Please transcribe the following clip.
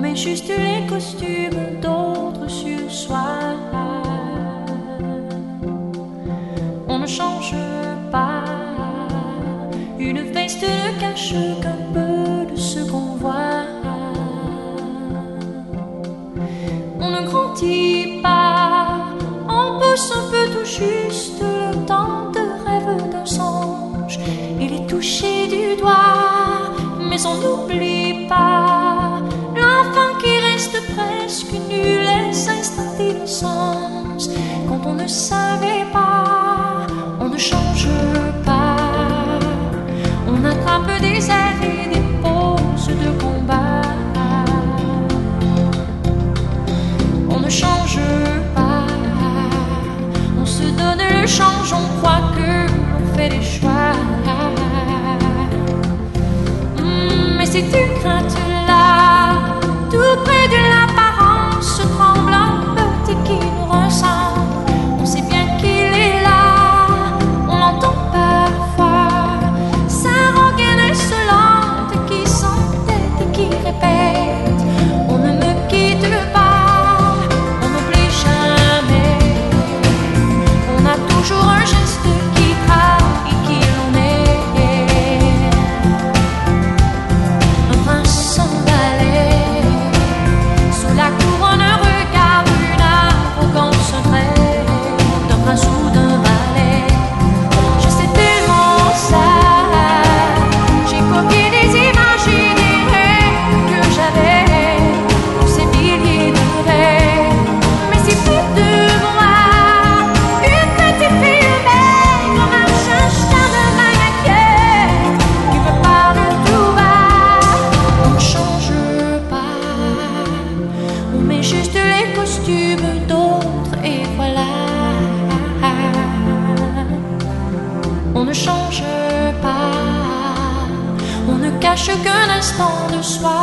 met juste les costumes d'autres sur soi. On ne change pas. Une veste ne cache qu'un peu de ce qu'on voit. On ne grandit pas. On pousse un peu tout juste le temps de rêve d'un songe. Il est touché du doigt, mais on n'oublie pas l'enfant qui reste presque nu, les instants d'innocence. Quand on ne savait pas, on ne change pas. On attrape des airs et des poses de combat. On ne change pas. On se donne le change, on croit que l'on fait des choix. Mais c'est une crainte-là, tout près de l'apparence tremblante qui nous ressemble. On sait bien qu'il est là, on l'entend parfois. Sa rengaine insolente qui s'entête et qui répète: on ne me quitte pas, on n'oublie jamais. On a toujours un geste qui trahit qui l'on est. Un prince sans balai, sous la couronne un regard, une arrogance, un trait d'un prince ou d'un valet. Je sais tellement ça, j'ai copié des images et des rêves que j'avais, tous ces milliers de rêves. Mais c'est plus de moi, une petite fille maigre marche un chien de main inquiète qui me parle tout bas. On ne change pas, on met juste les costumes d'autres et voilà. On ne change pas, on ne cache qu'un instant de soi.